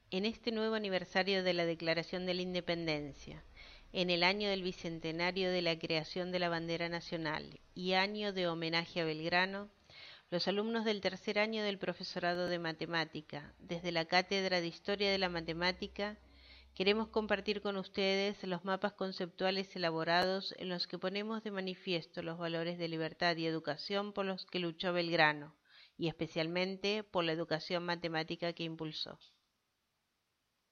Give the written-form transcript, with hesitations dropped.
En este nuevo aniversario de la Declaración de la Independencia, en el año del bicentenario de la creación de la bandera nacional y año de homenaje a Belgrano, los alumnos del tercer año del profesorado de matemática, desde la Cátedra de Historia de la Matemática, queremos compartir con ustedes los mapas conceptuales elaborados en los que ponemos de manifiesto los valores de libertad y educación por los que luchó Belgrano, y especialmente por la educación matemática que impulsó.